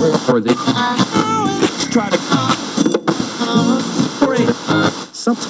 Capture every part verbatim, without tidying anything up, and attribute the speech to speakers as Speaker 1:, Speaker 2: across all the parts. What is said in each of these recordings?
Speaker 1: or they try to break something.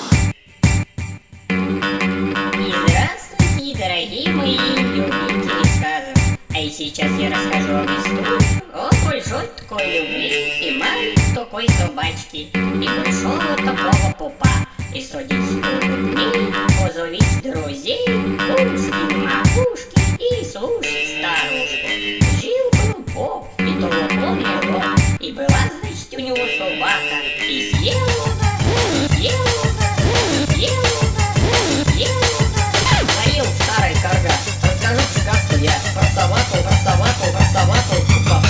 Speaker 2: Здравствуйте, дорогие мои любители сказок. А и сейчас я расскажу вам историю о большой такой любви и маленькой такой собачки и большого такого пупа. И садись удобней, позовите друзей, ушки, макушки и слушать старушку. Жил был поп, и то помнил он, и была, значит, у него собака, и съел его, и съел его, и съел его, и съел его. Зарил старый карга, расскажу сказку я про собаку, про собаку, про собаку, папа.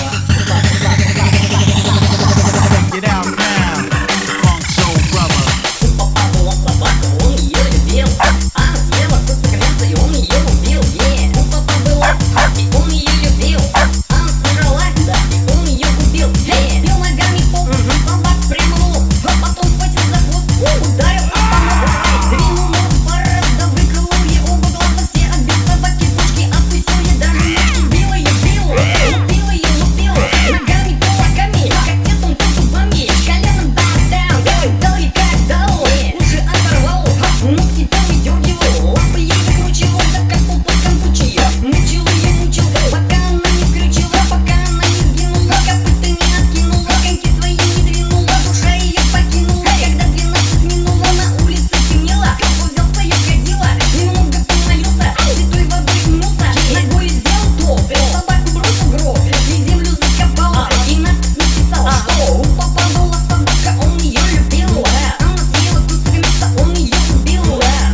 Speaker 3: Get out now, Funk Soul Brother.
Speaker 2: Папа была собака, он ее любил, а съела кусок мяса, и он ее убил. Yeah. У папа была, и он ее любил, а сожрала, да, и он ее убил. Hey. Бил ногами пол, собак прямо в лоб, а потом схватил за хвост, ударил, а по двинул ногу пару, да выколол ей оба глаза, все отбил собаки пушки, отпустил ей даже ножки. Бил ее, бил, лупил ее, лупил, ногами, кулаками, кастетом, то зубами, коленом back down, дал ей как дал, уши оторвал, ногти повыдергивал, лапы ей выкручивал, так как полпот кампучи. Мучил ее, мучил, пока она не скрючила, пока она не сгинула, копыта не откинула, коньки свои не двинула, душа ее покинула. Когда двенадцать минуло, на улице темнело, как взял свое кадило, немного помолился, святой водой умылся, ногой сделал топ, собаку бросил в гроб, и землю закопал, и надпись написал, что у папа была собака, он ее любил, она съела кусок мяса, он ее убил.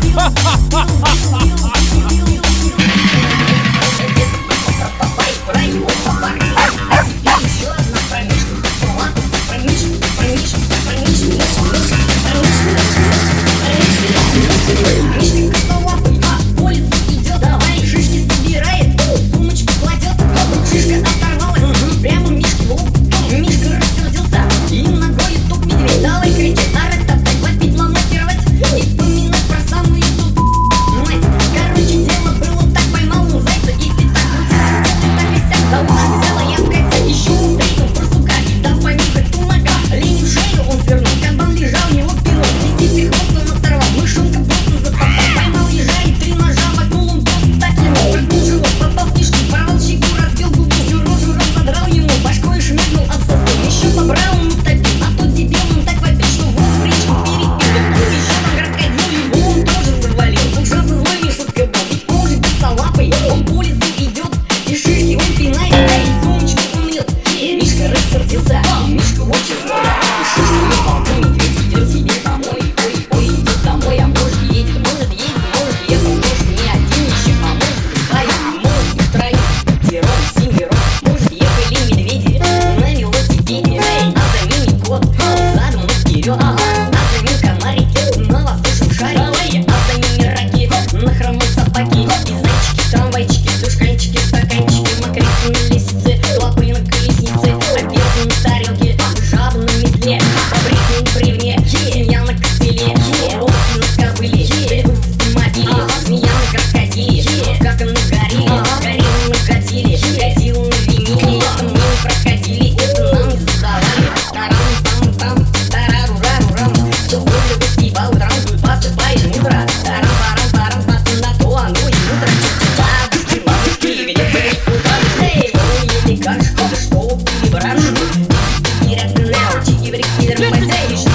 Speaker 2: Папа и про его собаку, а теперь еще одна про Мишку, ладно, про Мишку, про Мишку, про Мишку, Мишку, про Мишку, Мишка косолапый, а по улице идет, давай шишки собирает, сумочку кладет, шишка оторвалась, прямо Мишке в лоб. Мишка рассердился и ногой топ медведь, давай кричать, орать, топтать, вопить, ломатировать и вспоминать про самую тут мать. Короче, дело было так, поймал он зайца и пятак крутится, так и сяк, за уши взяла я в кайфе, еще встретил барсука, дал понюхать тумака, лень в шею он свернул, кабан лежал, его пинул, лисицей хвост он оторвал, мышонка просто затопал, поймал ежа и три ножа вогнул, он просто так ему прыгнул живот, попал в кишки, порвал щеку, разбил губу, всю рожу разодрал ему, башкой шмякнул об сосу, еще побрал он утопил, а тот дебил он так вопил, что вот в речку перепил, еще там крокодил, его он тоже завалил, ужасно злой Мишутка был, ведь он же косолапый, он по улице идет, и шишки он пинает, а и сумочку он льет. Мишка рассердился, Мишка очень злой, и шишку не полный, медведь идет себе домой, ой, ой, идет домой, а может едет, может едет, может ехал, может не один еще, а может вдвоем, может и втроем, пятером, семером, может ехали медведи на велосипеде, а за ними кот, задом наперед, а за ним комарики на воздушном шаре, а за ними раки на хромой собаке, и зайчики, трамвайчики, душканчики, стаканчики, мокрицы на лестнице, лапы на колеснице, обеды на тарелке, жаба на метле, бревне на бревне, семья на костыле, волки на кобыле, бегут в мобиле, змея на крокодиле, как на горилле, горилла на годиле, годилла на виниле, это мы не проходили, это нам не задавали, тарам-пам-пам, тарару-рару-рам, все вроде бы съебал, транспорт посыпает мудро, тарам-парам-парам-пам, на то оно и мудро, бабушки, бабушки, великие бабушки, эй, ой, или как что, что убили барашку, и рядом на очи, и врики, драматей, что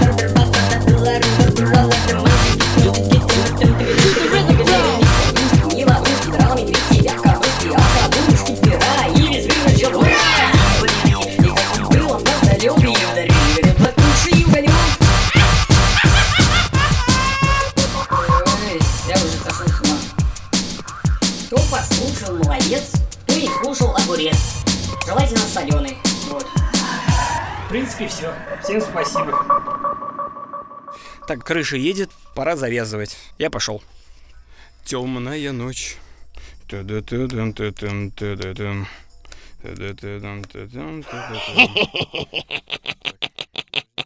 Speaker 2: я уже сошел с ума. Кто послушал, молодец, кто не слушал, огурец. Желательно соленый. Вот.
Speaker 4: В принципе, все. Всем спасибо.
Speaker 5: Так, крыша едет, пора завязывать. Я пошел. Темная ночь. Та-да-та-дам, та-дам, та-да-дам. Та-да-та-дам, та-дам, та-да-дам.